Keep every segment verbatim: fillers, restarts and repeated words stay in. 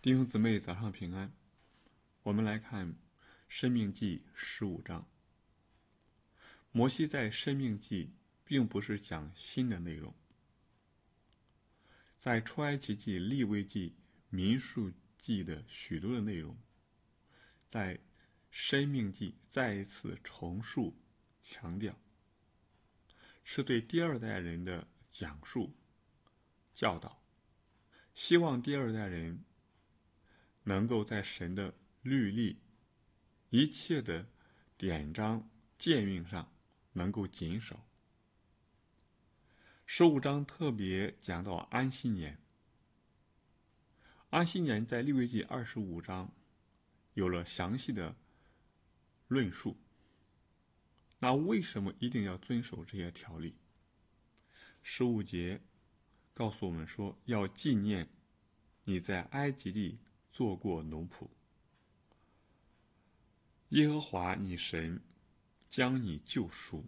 弟兄姊妹，早上平安。我们来看《申命记》十五章。摩西在《申命记》并不是讲新的内容，在出埃及记、利未记、民数记的许多的内容，在《申命记》再一次重述强调，是对第二代人的讲述教导，希望第二代人能够在神的律例一切的典章诫命上能够谨守。十五章特别讲到安息年，安息年在利未记二十五章有了详细的论述。那为什么一定要遵守这些条例？十五节告诉我们说，要纪念你在埃及地做过奴仆，耶和华你神将你救赎。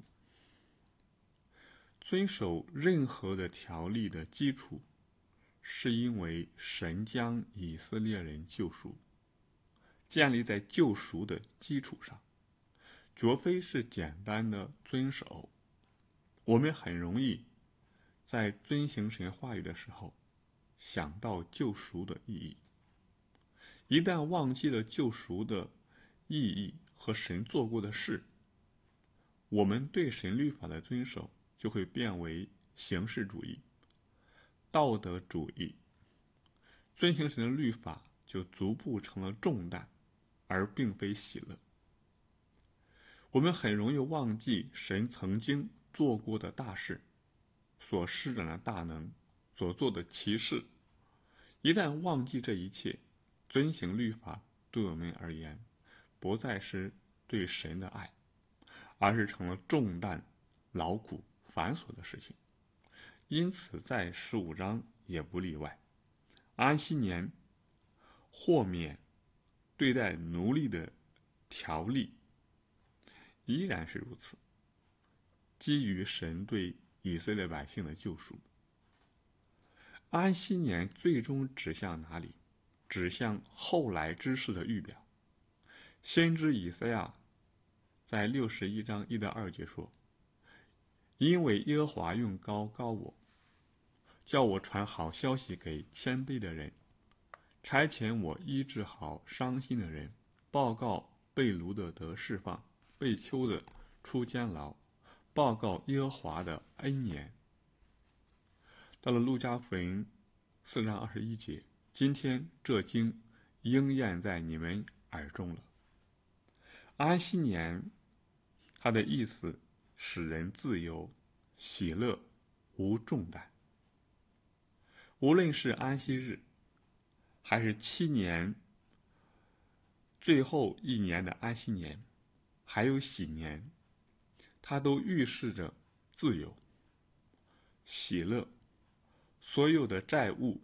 遵守任何的条例的基础，是因为神将以色列人救赎，建立在救赎的基础上，绝非是简单的遵守。我们很容易在遵行神话语的时候想到救赎的意义，一旦忘记了救赎的意义和神做过的事，我们对神律法的遵守就会变为形式主义、道德主义，遵行神的律法就逐步成了重担，而并非喜乐。我们很容易忘记神曾经做过的大事，所施展的大能，所做的奇事。一旦忘记这一切，遵行律法对我们而言不再是对神的爱，而是成了重担、劳苦、繁琐的事情。因此在十五章也不例外，安息年豁免对待奴隶的条例依然是如此，基于神对以色列百姓的救赎。安息年最终指向哪里？指向后来之事的预表。先知以赛亚在六十一章一到二节说，因为耶和华用膏膏我，叫我传好消息给谦卑的人，差遣我医治好伤心的人，报告被掳的得释放，被囚的出监牢，报告耶和华的恩年。到了路加福音四章二十一节，今天这经应验在你们耳中了。安息年它的意思使人自由、喜乐、无重担。无论是安息日还是七年最后一年的安息年，还有喜年，它都预示着自由、喜乐，所有的债务、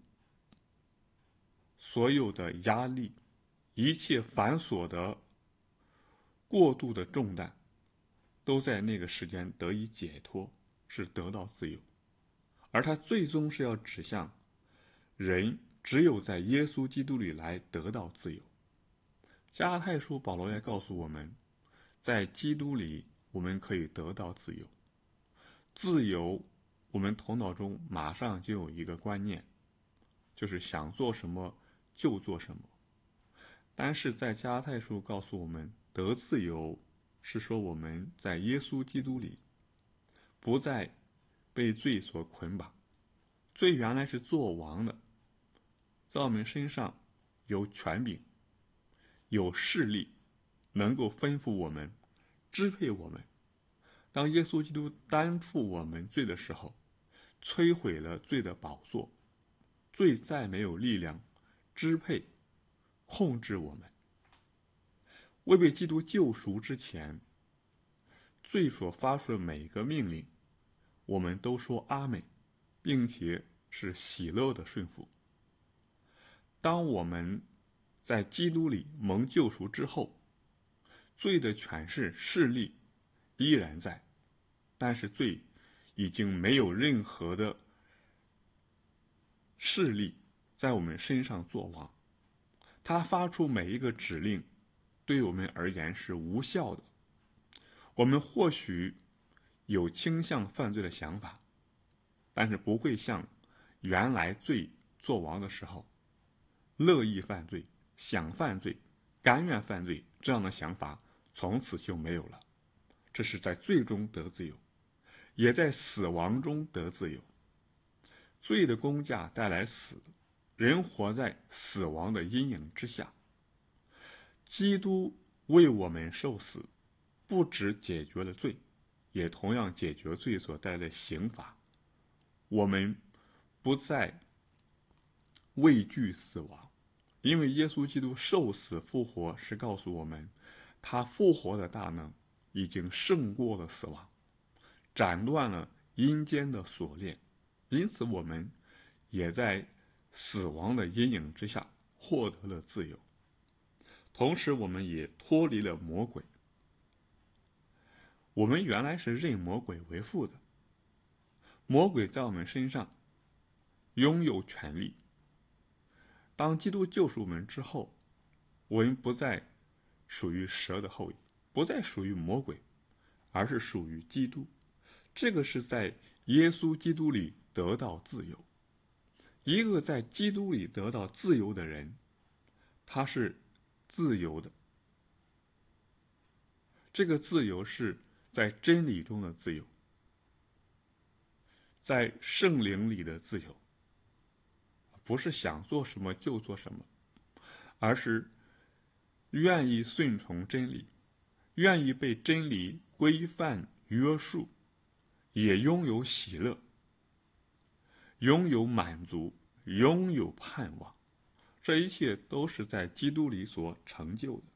所有的压力、一切繁琐的过度的重担都在那个时间得以解脱，是得到自由。而它最终是要指向人只有在耶稣基督里来得到自由。加拉太书保罗也告诉我们，在基督里我们可以得到自由。自由，我们头脑中马上就有一个观念，就是想做什么就做什么。但是在加拉太书告诉我们，得自由是说我们在耶稣基督里不再被罪所捆绑。罪原来是做王的，在我们身上有权柄、有势力，能够吩咐我们、支配我们。当耶稣基督担负我们罪的时候，摧毁了罪的宝座，罪再没有力量支配、控制我们。未被基督救赎之前，罪所发出的每一个命令，我们都说阿们，并且是喜乐的顺服。当我们在基督里蒙救赎之后，罪的权势势力依然在，但是罪已经没有任何的势力在我们身上作王。 他发出每一个指令对我们而言是无效的。我们或许有倾向犯罪的想法，但是不会像原来罪作王的时候乐意犯罪、想犯罪、甘愿犯罪这样的想法从此就没有了。这是在罪中得自由，也在死亡中得自由。罪的工价带来死，人活在死亡的阴影之下。基督为我们受死，不只解决了罪，也同样解决罪所带来的刑罚。我们不再畏惧死亡，因为耶稣基督受死复活是告诉我们，他复活的大能已经胜过了死亡，斩断了阴间的锁链，因此我们也在死亡的阴影之下获得了自由。同时我们也脱离了魔鬼。我们原来是认魔鬼为父的，魔鬼在我们身上拥有权利。当基督救赎我们之后，我们不再属于蛇的后裔，不再属于魔鬼，而是属于基督。这个是在耶稣基督里得到自由。一个在基督里得到自由的人，他是自由的。这个自由是在真理中的自由，在圣灵里的自由，不是想做什么就做什么，而是愿意顺从真理，愿意被真理规范约束，也拥有喜乐，拥有满足，拥有盼望。这一切都是在基督里所成就的。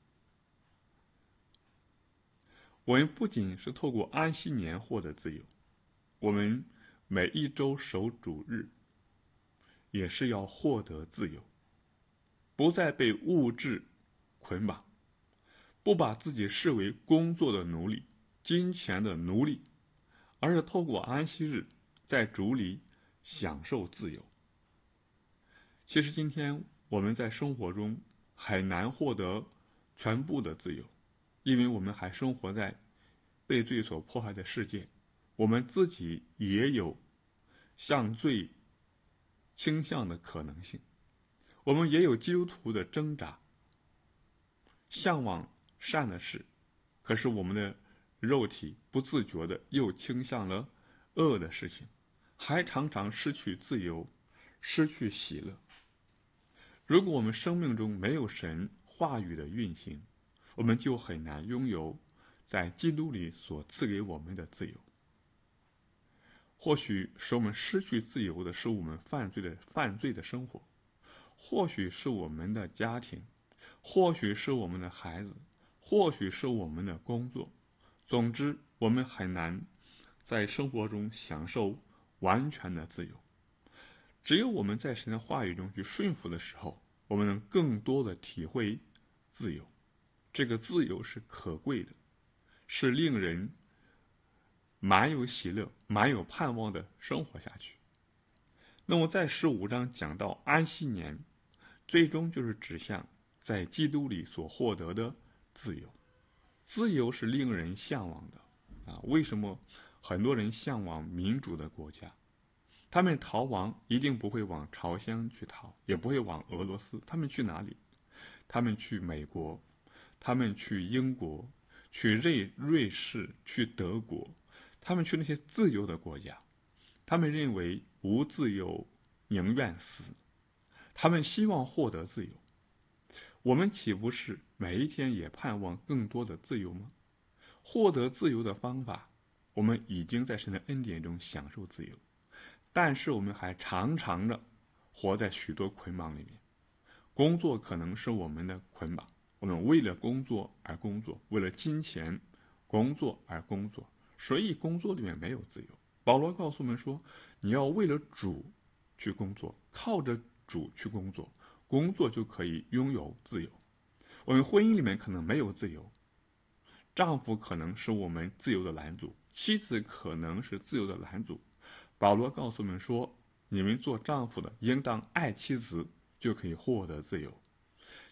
我们不仅是透过安息年获得自由，我们每一周守主日也是要获得自由，不再被物质捆绑，不把自己视为工作的奴隶、金钱的奴隶，而是透过安息日在主里享受自由。其实今天我们在生活中很难获得全部的自由，因为我们还生活在被罪所迫害的世界，我们自己也有向罪倾向的可能性，我们也有基督徒的挣扎，向往善的事，可是我们的肉体不自觉的又倾向了恶的事情，还常常失去自由，失去喜乐。如果我们生命中没有神话语的运行，我们就很难拥有在基督里所赐给我们的自由。或许使我们失去自由的是我们犯罪的犯罪的生活，或许是我们的家庭，或许是我们的孩子，或许是我们的工作。总之，我们很难在生活中享受完全的自由。只有我们在神的话语中去顺服的时候，我们能更多的体会自由。这个自由是可贵的，是令人蛮有喜乐、蛮有盼望的生活下去。那么在十五章讲到安息年，最终就是指向在基督里所获得的自由。自由是令人向往的啊！为什么很多人向往民主的国家？他们逃亡一定不会往朝鲜去逃，也不会往俄罗斯，他们去哪里？他们去美国，他们去英国，去瑞瑞士，去德国，他们去那些自由的国家。他们认为无自由宁愿死，他们希望获得自由。我们岂不是每一天也盼望更多的自由吗？获得自由的方法，我们已经在神的恩典中享受自由，但是我们还常常的活在许多捆绑里面。工作可能是我们的捆绑，我们为了工作而工作，为了金钱工作而工作，所以工作里面没有自由。保罗告诉我们说，你要为了主去工作，靠着主去工作，工作就可以拥有自由。我们婚姻里面可能没有自由，丈夫可能是我们自由的拦阻，妻子可能是自由的拦阻。保罗告诉我们说，你们做丈夫的应当爱妻子，就可以获得自由。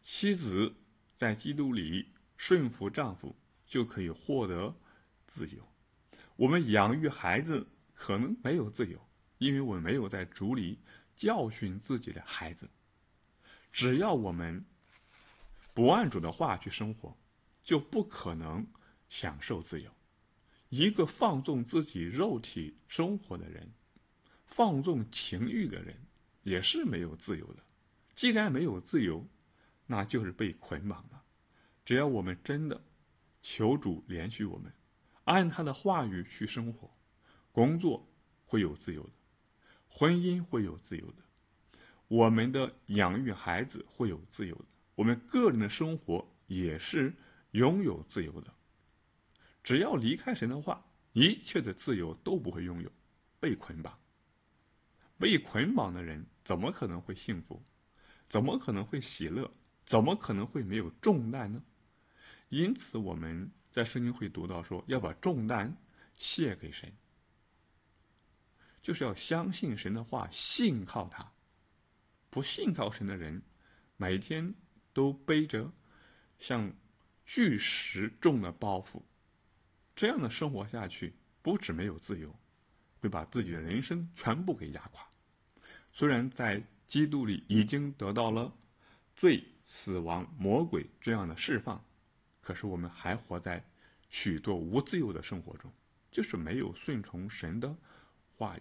妻子在基督里顺服丈夫，就可以获得自由。我们养育孩子可能没有自由，因为我们没有在主里教训自己的孩子。只要我们不按主的话去生活，就不可能享受自由。一个放纵自己肉体生活的人，放纵情欲的人，也是没有自由的。既然没有自由，那就是被捆绑的。只要我们真的求主怜恤我们，按他的话语去生活，工作会有自由的，婚姻会有自由的，我们的养育孩子会有自由的，我们个人的生活也是拥有自由的。只要离开神的话，一切的自由都不会拥有，被捆绑。被捆绑的人怎么可能会幸福？怎么可能会喜乐？怎么可能会没有重担呢？因此我们在圣经会读到说，要把重担卸给神，就是要相信神的话，信靠他。不信靠神的人，每天都背着像巨石重的包袱，这样的生活下去，不止没有自由，会把自己的人生全部给压垮。虽然在基督里已经得到了罪、死亡、魔鬼这样的释放，可是我们还活在许多无自由的生活中，就是没有顺从神的话语。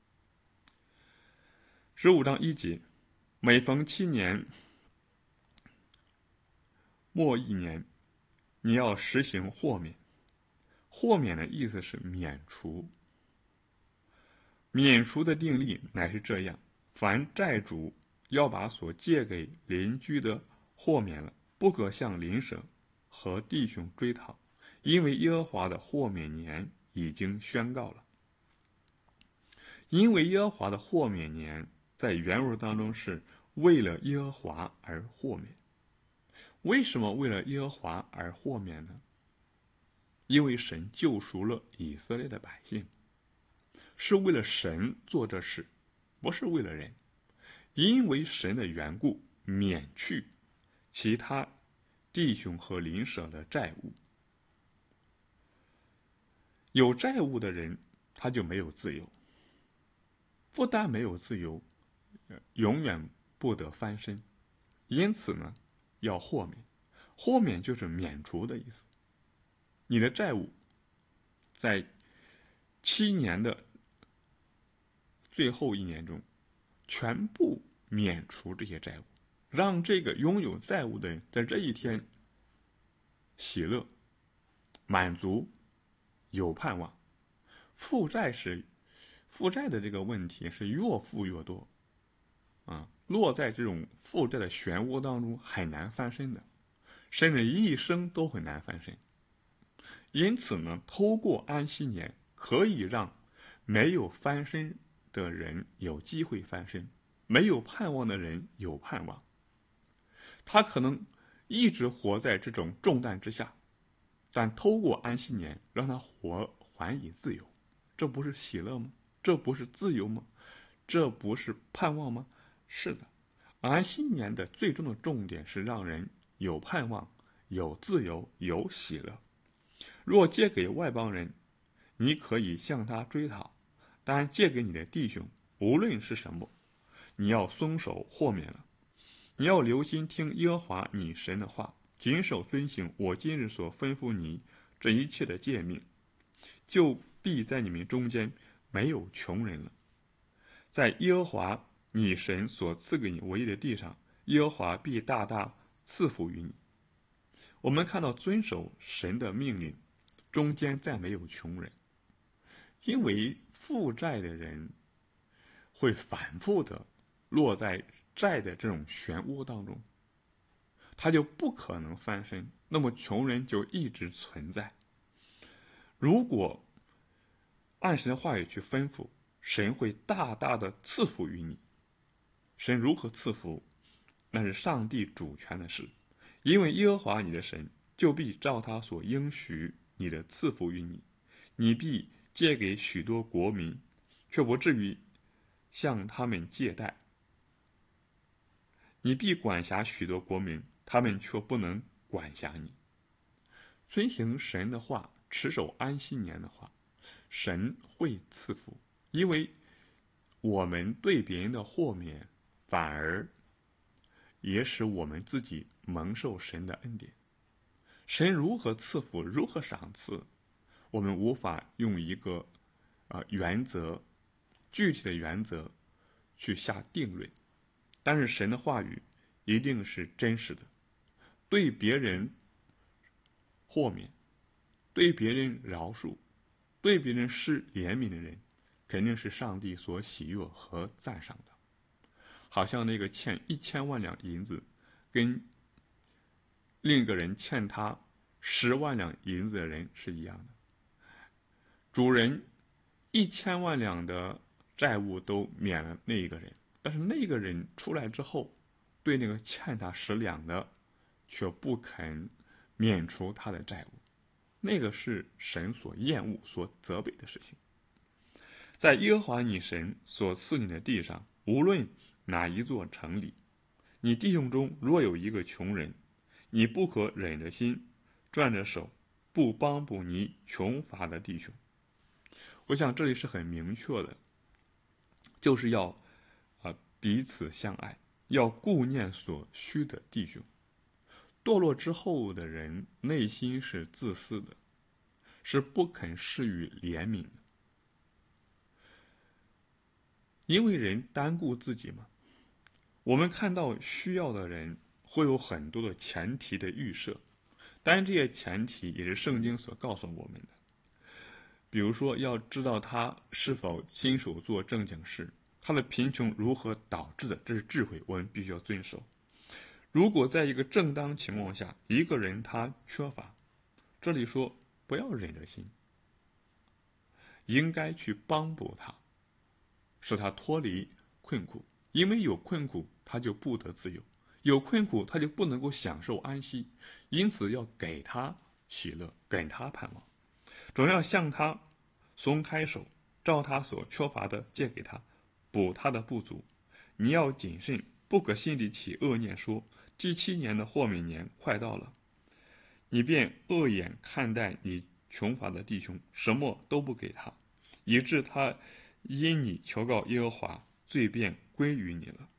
十五章一节，每逢七年末一年，你要实行豁免。豁免的意思是免除。免除的定例乃是这样：凡债主要把所借给邻居的豁免了，不可向邻舍和弟兄追讨，因为耶和华的豁免年已经宣告了。因为耶和华的豁免年在原文当中是为了耶和华而豁免。为什么为了耶和华而豁免呢？因为神救赎了以色列的百姓，是为了神做这事，不是为了人。因为神的缘故，免去其他弟兄和邻舍的债务。有债务的人，他就没有自由。不但没有自由，永远不得翻身。因此呢，要豁免。豁免就是免除的意思。你的债务在七年的最后一年中，全部免除这些债务，让这个拥有债务的人在这一天喜乐、满足、有盼望。负债是负债的这个问题是越负越多啊，落在这种负债的漩涡当中很难翻身的，甚至一生都很难翻身。因此呢，透过安息年可以让没有翻身的人有机会翻身，没有盼望的人有盼望。他可能一直活在这种重担之下，但透过安息年让他活还以自由，这不是喜乐吗？这不是自由吗？这不是盼望吗？是的，安息年的最终的重点是让人有盼望、有自由、有喜乐。若借给外邦人，你可以向他追讨，但借给你的弟兄，无论是什么，你要松手豁免了。你要留心听耶和华你神的话，谨守遵行我今日所吩咐你这一切的诫命，就必在你们中间没有穷人了。在耶和华你神所赐给你为业的地上，耶和华必大大赐福于你。我们看到遵守神的命令，中间再没有穷人，因为负债的人会反复的落在债的这种漩涡当中，他就不可能翻身，那么穷人就一直存在。如果按神的话语去吩咐，神会大大的赐福于你。神如何赐福，那是上帝主权的事，因为耶和华你的神就必照他所应许你的赐福于你，你必借给许多国民，却不至于向他们借贷。 你必管辖许多国民，他们却不能管辖你。遵行神的话，持守安息年的话，神会赐福，因为我们对别人的豁免，反而也使我们自己蒙受神的恩典。神如何赐福，如何赏赐，我们无法用一个呃原则，具体的原则去下定论。但是神的话语一定是真实的，对别人豁免，对别人饶恕，对别人施怜悯的人，肯定是上帝所喜悦和赞赏的。好像那个欠一千万两银子，跟另一个人欠他十万两银子的人是一样的。主人一千万两的债务都免了那一个人，但是那个人出来之后，对那个欠他十两的却不肯免除他的债务，那个是神所厌恶、所责备的事情。在耶和华你神所赐你的地上，无论哪一座城里，你弟兄中若有一个穷人，你不可忍着心，转着手，不帮补你穷乏的弟兄。我想这里是很明确的，就是要、呃、彼此相爱，要顾念所需的弟兄。堕落之后的人内心是自私的，是不肯施予怜悯的，因为人单顾自己嘛。我们看到需要的人会有很多的前提的预设，当然这些前提也是圣经所告诉我们的。比如说要知道他是否亲手做正经事，他的贫穷如何导致的，这是智慧，我们必须要遵守。如果在一个正当情况下，一个人他缺乏，这里说不要忍着心，应该去帮补他，使他脱离困苦，因为有困苦他就不得自由，有困苦他就不能够享受安息，因此要给他喜乐，给他盼望，总要向他松开手，照他所缺乏的借给他，补他的不足。你要谨慎，不可心里起恶念，说第七年的豁免年快到了，你便恶眼看待你穷乏的弟兄，什么都不给他，以致他因你求告耶和华，罪便归于你了。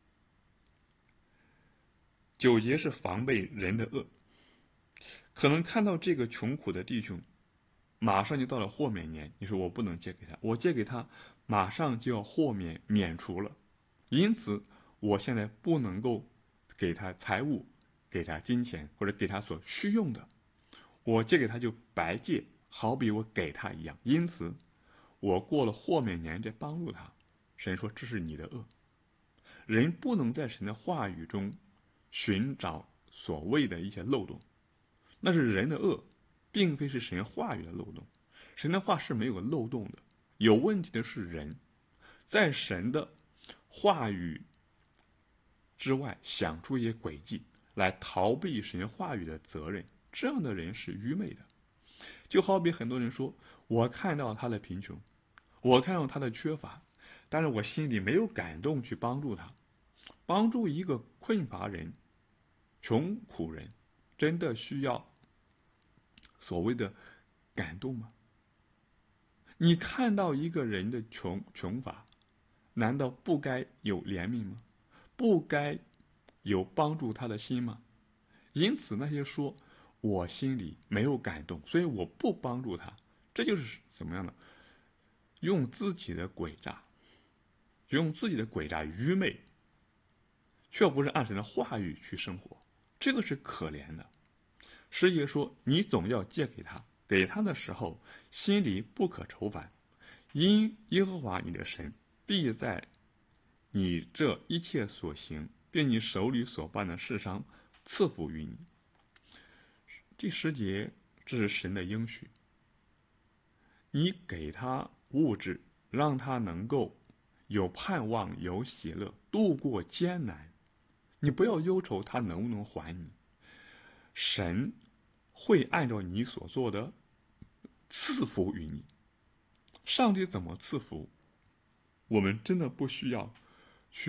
九节是防备人的恶，可能看到这个穷苦的弟兄马上就到了豁免年，你说我不能借给他，我借给他马上就要豁免免除了，因此我现在不能够给他财物，给他金钱，或者给他所需用的，我借给他就白借，好比我给他一样，因此我过了豁免年再帮助他。神说这是你的恶。人不能在神的话语中寻找所谓的一些漏洞，那是人的恶，并非是神话语的漏洞。神的话是没有漏洞的，有问题的是人在神的话语之外想出一些诡计来逃避神话语的责任，这样的人是愚昧的。就好比很多人说，我看到他的贫穷，我看到他的缺乏，但是我心里没有感动去帮助他。帮助一个困乏人、穷苦人，真的需要所谓的感动吗？你看到一个人的穷穷乏，难道不该有怜悯吗？不该有帮助他的心吗？因此那些说我心里没有感动，所以我不帮助他，这就是怎么样的？用自己的诡诈，用自己的诡诈愚昧，却不是按神的话语去生活，这个是可怜的。师爷说，你总要借给他，给他的时候心里不可愁烦，因耶和华你的神必在你这一切所行并你手里所办的事上赐福于你。第十节，这是神的应许，你给他物质，让他能够有盼望，有喜乐，度过艰难，你不要忧愁他能不能还你，神会按照你所做的赐福于你。上帝怎么赐福，我们真的不需要去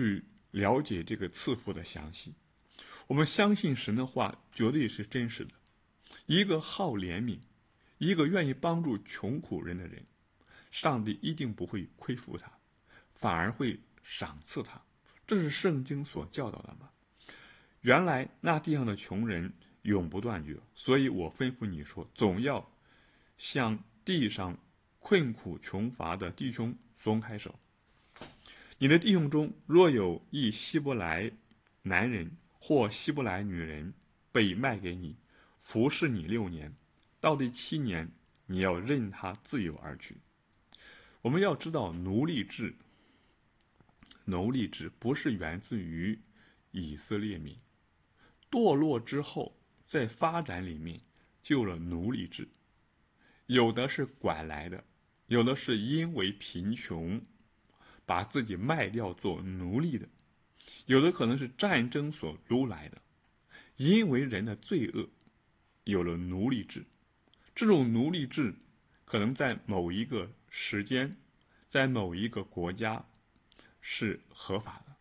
了解这个赐福的详细。我们相信神的话绝对是真实的。一个好怜悯，一个愿意帮助穷苦人的人，上帝一定不会亏负他，反而会赏赐他。这是圣经所教导的吗？原来那地上的穷人永不断绝，所以我吩咐你说，总要向地上困苦穷乏的弟兄松开手。你的弟兄中若有一希伯来男人或希伯来女人被卖给你，服侍你六年，到第七年你要任他自由而去。我们要知道，奴隶制奴隶制不是源自于以色列民，堕落之后在发展里面就有了奴隶制，有的是拐来的，有的是因为贫穷把自己卖掉做奴隶的，有的可能是战争所掳来的，因为人的罪恶有了奴隶制。这种奴隶制可能在某一个时间，在某一个国家是合法的。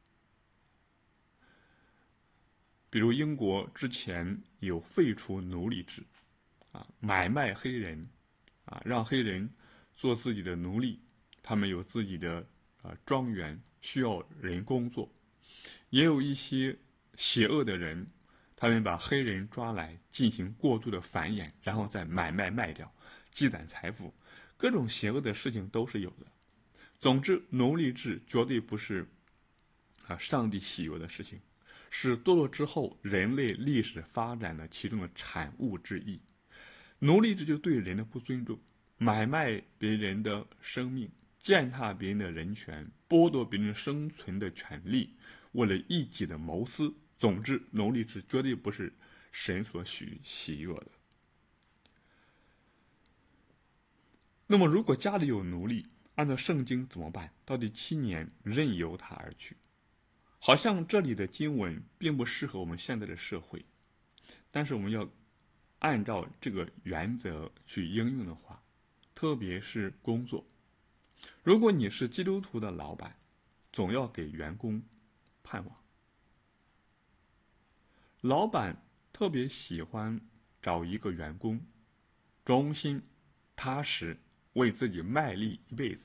比如英国之前有废除奴隶制，啊，买卖黑人，啊，让黑人做自己的奴隶，他们有自己的啊庄园，需要人工作。也有一些邪恶的人，他们把黑人抓来进行过度的繁衍，然后再买卖卖掉，积攒财富。各种邪恶的事情都是有的。总之，奴隶制绝对不是啊上帝喜悦的事情，是堕落之后人类历史发展的其中的产物之一。奴隶制就对人的不尊重，买卖别人的生命，践踏别人的人权，剥夺别人生存的权利，为了一己的谋私。总之，奴隶制绝对不是神所许喜悦的。那么如果家里有奴隶，按照圣经怎么办？到第七年任由他而去。好像这里的经文并不适合我们现在的社会，但是我们要按照这个原则去应用的话，特别是工作。如果你是基督徒的老板，总要给员工盼望。老板特别喜欢找一个员工忠心踏实，为自己卖力一辈子。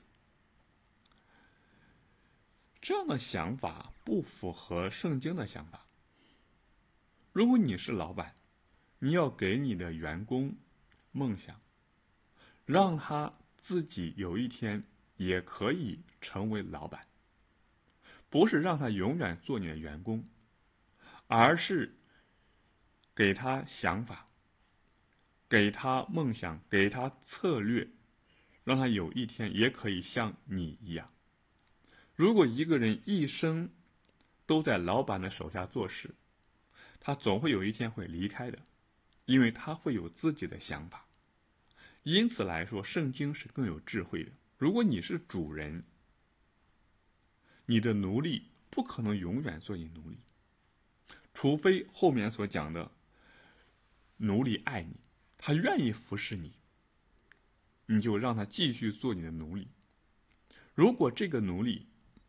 这样的想法不符合圣经的想法。如果你是老板，你要给你的员工梦想，让他自己有一天也可以成为老板，不是让他永远做你的员工，而是给他想法，给他梦想，给他策略，让他有一天也可以像你一样。如果一个人一生都在老板的手下做事，他总会有一天会离开的，因为他会有自己的想法。因此来说，圣经是更有智慧的。如果你是主人，你的奴隶不可能永远做你奴隶，除非后面所讲的奴隶爱你，他愿意服侍你，你就让他继续做你的奴隶。如果这个奴隶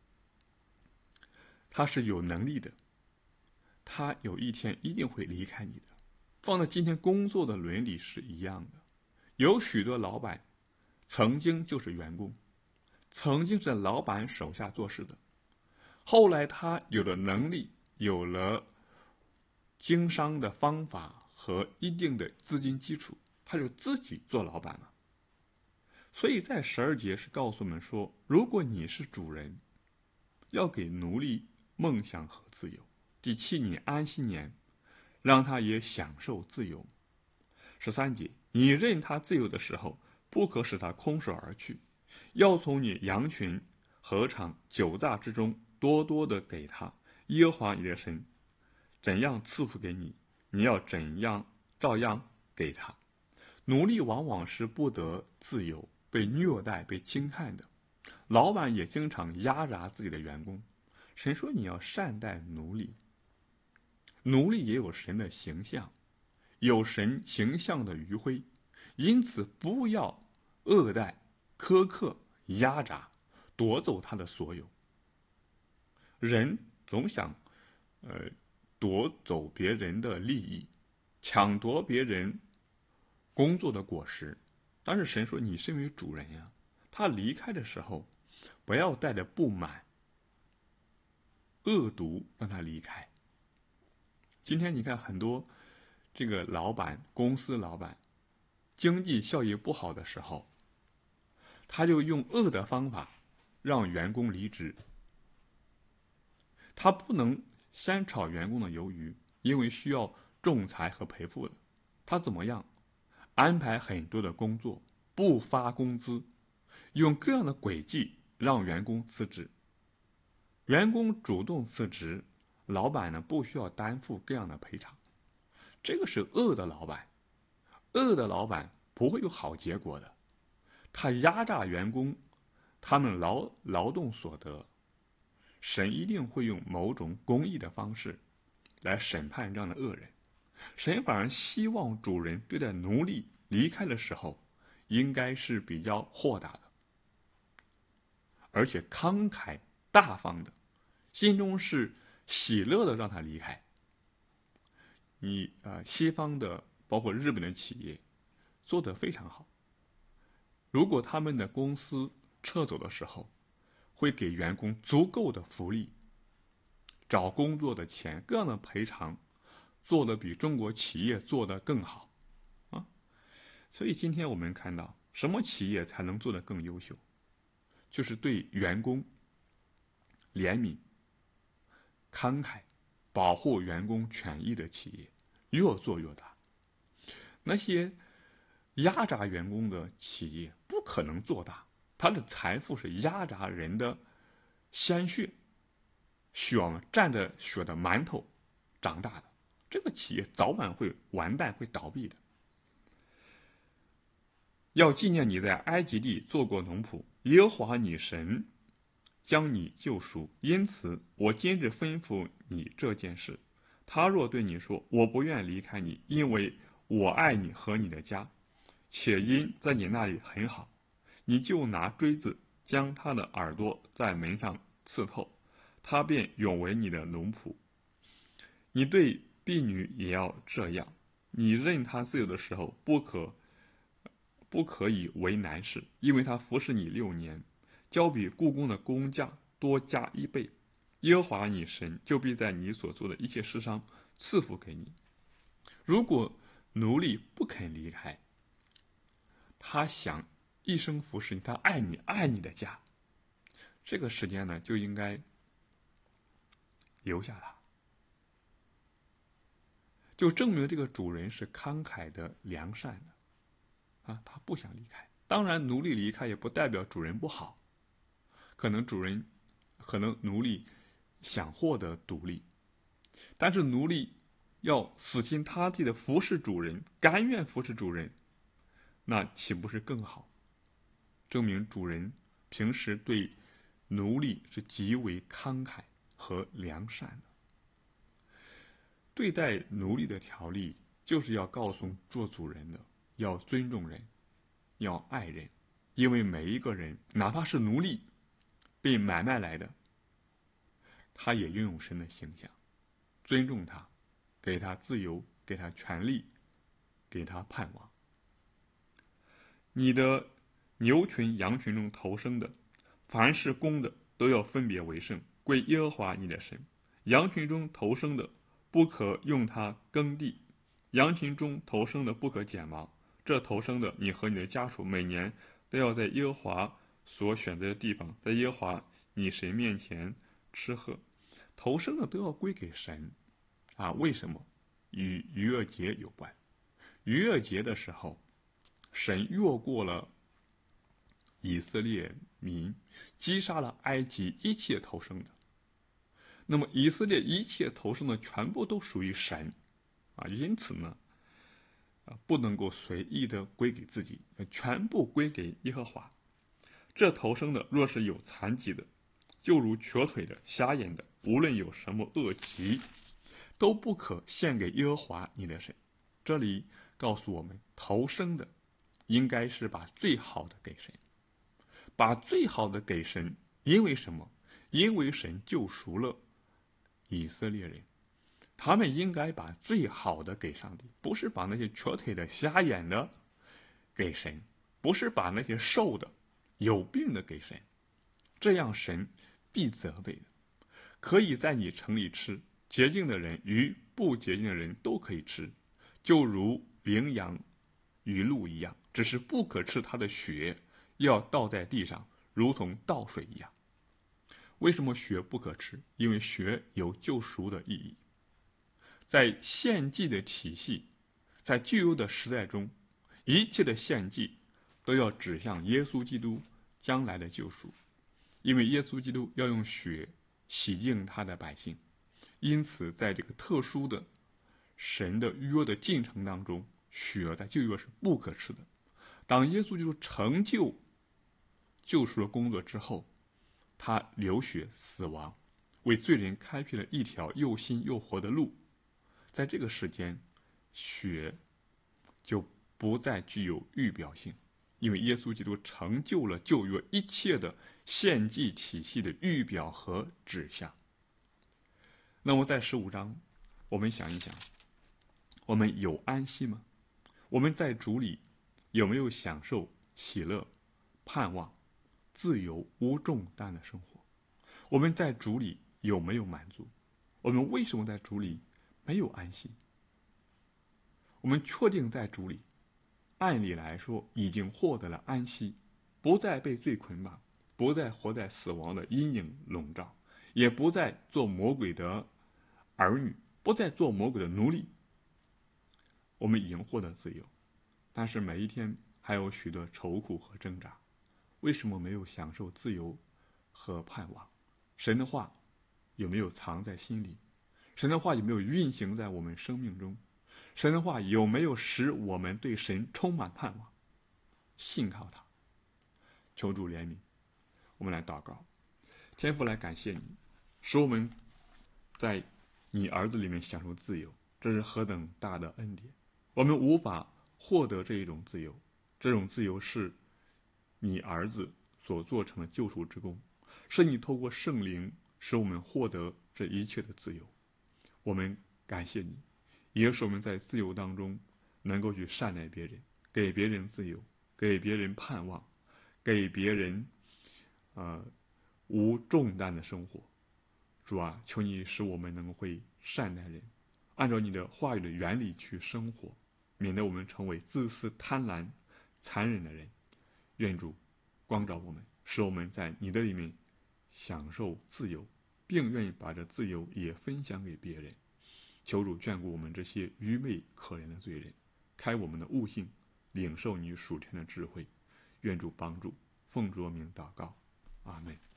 他是有能力的，他有一天一定会离开你的。放在今天工作的伦理是一样的。有许多老板曾经就是员工，曾经是在老板手下做事的，后来他有了能力，有了经商的方法和一定的资金基础，他就自己做老板了。所以在十二节是告诉我们说，如果你是主人，要给奴隶梦想和自由。第七年安息年，让他也享受自由。十三节，你任他自由的时候，不可使他空手而去，要从你羊群、禾场、酒榨之中多多的给他。耶和华你的神怎样赐福给你，你要怎样照样给他。奴隶往往是不得自由，被虐待、被轻看的。老板也经常压榨自己的员工。神说你要善待奴隶，奴隶也有神的形象，有神形象的余晖，因此不要恶待、苛刻、压榨、夺走他的所有。人总想呃夺走别人的利益，抢夺别人工作的果实。但是神说，你身为主人呀，他离开的时候，不要带着不满、恶毒让他离开。今天你看很多这个老板，公司老板经济效益不好的时候，他就用恶的方法让员工离职。他不能先炒员工的鱿鱼，因为需要仲裁和赔付的。他怎么样安排很多的工作，不发工资，用各样的诡计让员工辞职。员工主动辞职，老板呢不需要担负各样的赔偿。这个是恶的老板，恶的老板不会有好结果的。他压榨员工，他们劳劳动所得，神一定会用某种公义的方式来审判这样的恶人。神反而希望主人对待奴隶离开的时候，应该是比较豁达的，而且慷慨大方的，心中是喜乐的让他离开。你呃，西方的包括日本的企业做得非常好。如果他们的公司撤走的时候，会给员工足够的福利、找工作的钱、各样的赔偿，做得比中国企业做得更好啊。所以今天我们看到，什么企业才能做得更优秀？就是对员工怜悯、慷慨、保护员工权益的企业越做越大。那些压榨员工的企业不可能做大，它的财富是压榨人的鲜血，血蘸着血的馒头长大的，这个企业早晚会完蛋，会倒闭的。要纪念你在埃及地做过农仆，耶和华你神将你救赎，因此我今日吩咐你这件事。他若对你说，我不愿离开你，因为我爱你和你的家，且因在你那里很好，你就拿锥子将他的耳朵在门上刺透，他便永为你的奴仆。你对婢女也要这样，你任他自由的时候，不可不可以为难事，因为他服侍你六年，交比雇工的工价多加一倍。耶和华你神就必在你所做的一切事上赐福给你。如果奴隶不肯离开，他想一生服侍你，他爱你，爱你的家，这个时间呢就应该留下他，就证明这个主人是慷慨的、良善的啊，他不想离开。当然，奴隶离开也不代表主人不好，可能主人，可能奴隶想获得独立，但是奴隶要死心塌地的服侍主人，甘愿服侍主人，那岂不是更好？证明主人平时对奴隶是极为慷慨和良善的。对待奴隶的条例就是要告诉做主人的，要尊重人，要爱人，因为每一个人哪怕是奴隶被买卖来的，他也拥有神的形象，尊重他，给他自由，给他权利，给他盼望。你的牛群羊群中头生的，凡是公的都要分别为圣，归耶和华你的神。羊群中头生的不可用它耕地，羊群中头生的不可剪毛。这头生的，你和你的家属每年都要在耶和华所选择的地方，在耶和华你神面前吃喝。头生的都要归给神啊！为什么？与逾越节有关。逾越节的时候，神越过了以色列民，击杀了埃及一切头生的。那么以色列一切头生的全部都属于神啊，因此呢，啊不能够随意的归给自己，全部归给耶和华。这头生的若是有残疾的，就如瘸腿的、瞎眼的，无论有什么恶疾，都不可献给耶和华你的神。这里告诉我们，头生的应该是把最好的给神，把最好的给神，因为什么？因为神救赎了以色列人，他们应该把最好的给上帝，不是把那些瘸腿的、瞎眼的给神，不是把那些瘦的、有病的给神，这样神必责备的。可以在你城里吃，洁净的人与不洁净的人都可以吃，就如羚羊与鹿一样，只是不可吃它的血，要倒在地上，如同倒水一样。为什么血不可吃？因为血有救赎的意义。在献祭的体系，在旧约的时代中，一切的献祭都要指向耶稣基督将来的救赎，因为耶稣基督要用血洗净他的百姓。因此在这个特殊的神的约的进程当中，血在旧约是不可吃的。当耶稣基督成就救赎的工作之后，他流血死亡，为罪人开辟了一条又新又活的路。在这个时间，血就不再具有预表性，因为耶稣基督成就了旧约一切的献祭体系的预表和指向。那么在十五章，我们想一想，我们有安息吗？我们在主里有没有享受喜乐、盼望、自由、无重担的生活？我们在主里有没有满足？我们为什么在主里没有安息？我们确定在主里，按理来说已经获得了安息，不再被罪捆绑，不再活在死亡的阴影笼罩，也不再做魔鬼的儿女，不再做魔鬼的奴隶。我们已经获得自由，但是每一天还有许多愁苦和挣扎。为什么没有享受自由和盼望？神的话有没有藏在心里？神的话有没有运行在我们生命中？神的话有没有使我们对神充满盼望，信靠他？求主怜悯。我们来祷告。天父，来感谢你，使我们在你儿子里面享受自由，这是何等大的恩典。我们无法获得这一种自由，这种自由是你儿子所做成的救赎之功，是你透过圣灵使我们获得这一切的自由。我们感谢你，也使我们在自由当中能够去善待别人，给别人自由，给别人盼望，给别人呃无重担的生活。主啊，求你使我们能会善待人，按照你的话语的原理去生活，免得我们成为自私贪婪残忍的人。愿主光照我们，使我们在你的里面享受自由，并愿意把这自由也分享给别人。求主眷顾我们这些愚昧可怜的罪人，开我们的悟性，领受你属天的智慧。愿主帮助，奉主名祷告，阿们。